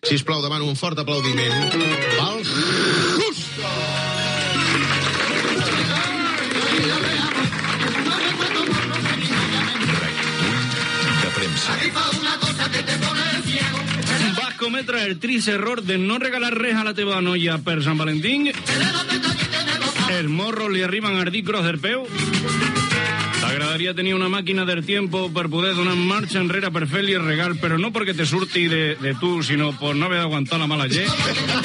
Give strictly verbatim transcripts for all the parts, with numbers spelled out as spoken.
Sisplau, demano un fort aplaudiment pel Justo. De premsa. Vas cometre el trist error de no regalar res a la teva noia per Sant Valentín? Els morros li arriben a dir cros del peu? T'agradaria tenir una màquina del tiempo per poder donar marxa enrere per fer-li el regal, però no perquè te surti de, de tu, sinó per no haver d'aguantar la mala llet?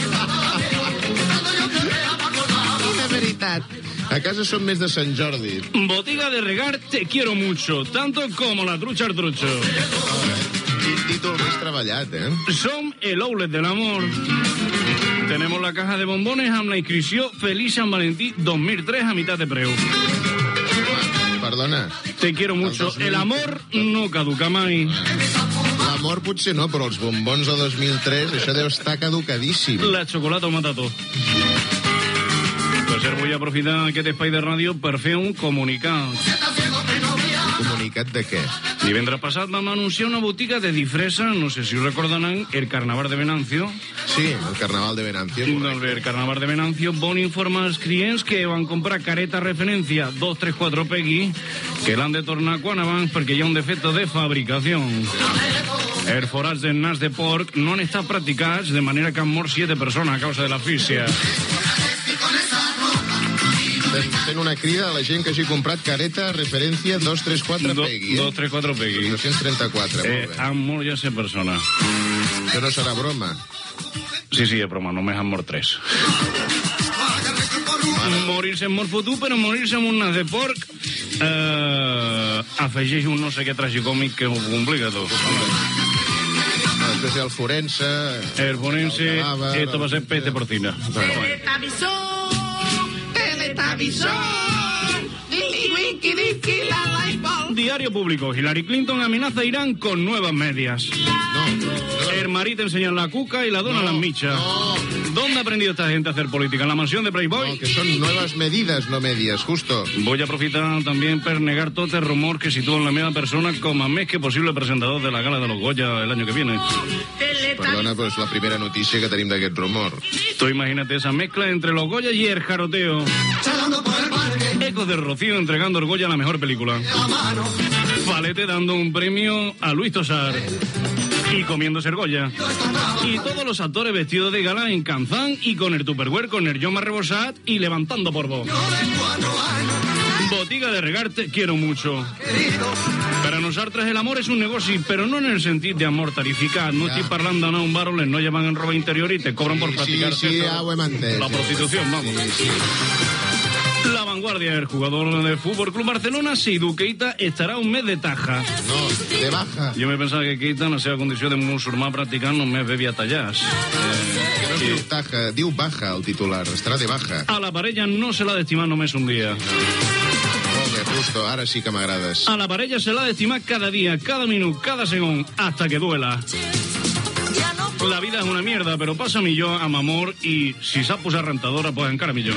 De veritat. A casa som més de Sant Jordi. Botiga de Regar, te quiero mucho, tanto como la trucha al trucho. Quin títol més treballat, eh? Som el outlet del amor. Tenemos la caja de bombones amb la inscripció Feliz San Valentí dos mil tres a mitad de preu. Perdona. Te quiero mucho. El amor no caduca mai. L'amor potser no, però els bombons de dos mil tres, això deu estar caducadíssim. La xocolata ho mata tot. Per cert, vull aprofitar aquest espai de ràdio per fer un comunicat. Comunicat de què? Divendres passat vam anunciar una botiga de disfressa, no sé si ho recordaran, el Carnaval de Venancio. Sí, el Carnaval de Venancio. Doncs el Carnaval de Venancio vol informar als clients que van comprar careta referència dos tres quatre Peggy, que l'han de tornar quan abans perquè hi ha un defecte de fabricació. Els forats del nas de porc no han estat practicats, de manera que han mort siete persones a causa de l'asfíxia. Fent una crida a la gent que hagi comprat careta referència dos tres quatre Peggy. dos tres quatre Peggy. dos trenta-quatre, Eh, molt bé. han mort ja set persones. Això no serà broma. Sí, sí, és broma, només han mort tres. Morir-se en mort fotut, però morir-se amb un nas de porc eh, afegeix un no sé què tragicòmic que ho complica tot. Després hi ha el forense... El forense, el cadàver, esto va a ser peste porcina. Televisor, televisor, dili, winky, dinky, la light bulb. Diario Público. Hillary Clinton amenaza a Irán con nuevas medias. No, no, El marido enseña la cuca y la dona las michas. no, ¿Dónde ha aprendido esta gente a hacer política? ¿En la mansión de Playboy? no, que son nuevas medidas, no medias, justo. Voy a aprofitar también per negar tot el rumor que sitúan la meva persona com a més que possible presentador de la gala de los Goya el año que viene. Perdona, però és la primera notícia que tenim d'aquest rumor. Tú imagínate esa mezcla entre los Goya y el jaroteo. Ecos de Rocío entregando el Goya a la mejor película. Falete dando un premio a Luis Tosar. Y comiéndose el Goya. Y todos los actores vestidos de gala en Canzán y con el Tupperware con el Joma rebosat y levantando polvo. Botiga de Regar, te quiero mucho. Per a nosaltres el amor és un negoci, però no en el sentit d'amor tarificat. No estic parlant d'anar a un bar on les noies van en roba interior i te cobran por practicar Sí, sí, sexo. ja ho hem entès. La prostitución, vamos. Sí, sí. La vanguardia, el jugador del Fútbol Club Barcelona, Seydou Keita, estarà un mes de taja. No, de baja. Jo me pensava que Keita, en la seva condició de musulmà practicant, només bevia tallars. Que no es diu taja, diu baja el titular, estarà de baja. A la parella no se l'ha d'estimar només un dia. Molt bé, justo, ara sí que m'agrades. A la parella se l'ha d'estimar cada dia, cada minut, cada segon, hasta que duela. La vida és una mierda, però passa millor amb amor i si sap posar rentadora, pues encara millor.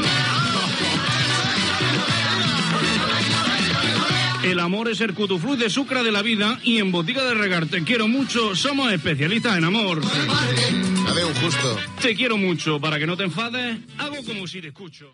El amor es el cutuflux de sucre de la vida y en Botiga de Regar, te quiero mucho, somos especialistas en amor. Adeu, justo. Te quiero mucho, para que no te enfades, hago como si te escucho.